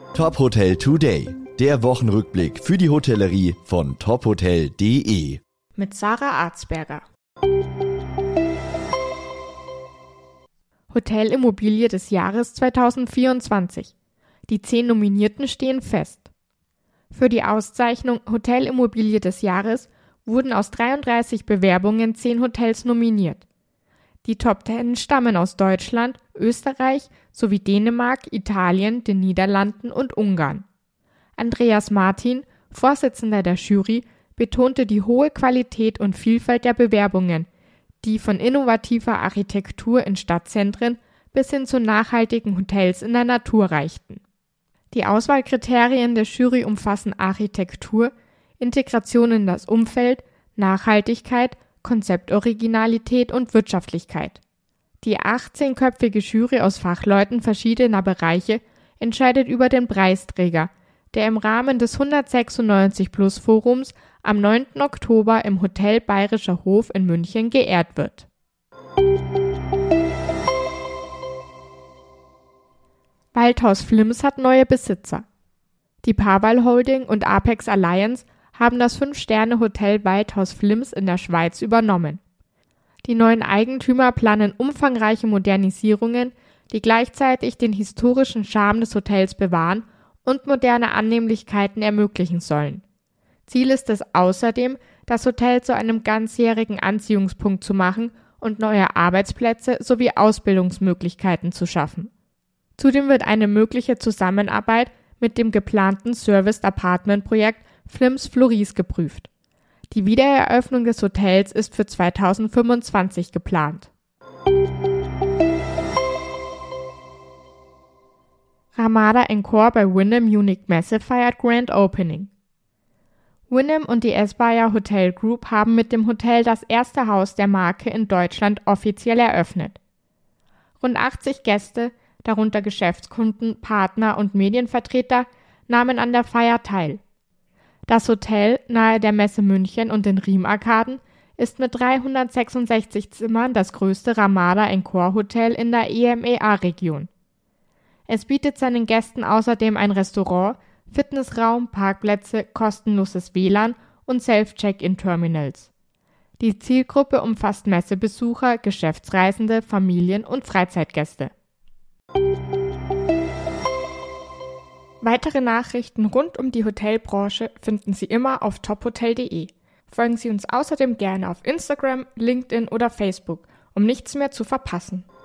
Top Hotel Today, der Wochenrückblick für die Hotellerie von tophotel.de. Mit Sarah Arzberger. Hotelimmobilie des Jahres 2024. Die 10 Nominierten stehen fest. Für die Auszeichnung Hotelimmobilie des Jahres wurden aus 33 Bewerbungen 10 Hotels nominiert. Die Top 10 stammen aus Deutschland, Österreich sowie Dänemark, Italien, den Niederlanden und Ungarn. Andreas Martin, Vorsitzender der Jury, betonte die hohe Qualität und Vielfalt der Bewerbungen, die von innovativer Architektur in Stadtzentren bis hin zu nachhaltigen Hotels in der Natur reichten. Die Auswahlkriterien der Jury umfassen Architektur, Integration in das Umfeld, Nachhaltigkeit, Konzeptoriginalität und Wirtschaftlichkeit. Die 18-köpfige Jury aus Fachleuten verschiedener Bereiche entscheidet über den Preisträger, der im Rahmen des 196-Plus-Forums am 9. Oktober im Hotel Bayerischer Hof in München geehrt wird. Waldhaus Flims hat neue Besitzer. Die Pawal Holding und Apex Alliance haben das 5-Sterne-Hotel Waldhaus Flims in der Schweiz übernommen. Die neuen Eigentümer planen umfangreiche Modernisierungen, die gleichzeitig den historischen Charme des Hotels bewahren und moderne Annehmlichkeiten ermöglichen sollen. Ziel ist es außerdem, das Hotel zu einem ganzjährigen Anziehungspunkt zu machen und neue Arbeitsplätze sowie Ausbildungsmöglichkeiten zu schaffen. Zudem wird eine mögliche Zusammenarbeit mit dem geplanten Serviced-Apartment-Projekt Flims Floris geprüft. Die Wiedereröffnung des Hotels ist für 2025 geplant. Ramada Encore bei Wyndham Munich Messe feiert Grand Opening. Wyndham und die Aspire Hotel Group haben mit dem Hotel das erste Haus der Marke in Deutschland offiziell eröffnet. Rund 80 Gäste, darunter Geschäftskunden, Partner und Medienvertreter, nahmen an der Feier teil. Das Hotel nahe der Messe München und den Riemarkaden ist mit 366 Zimmern das größte Ramada Encore Hotel in der EMEA-Region. Es bietet seinen Gästen außerdem ein Restaurant, Fitnessraum, Parkplätze, kostenloses WLAN und Self-Check-In-Terminals. Die Zielgruppe umfasst Messebesucher, Geschäftsreisende, Familien und Freizeitgäste. Weitere Nachrichten rund um die Hotelbranche finden Sie immer auf tophotel.de. Folgen Sie uns außerdem gerne auf Instagram, LinkedIn oder Facebook, um nichts mehr zu verpassen.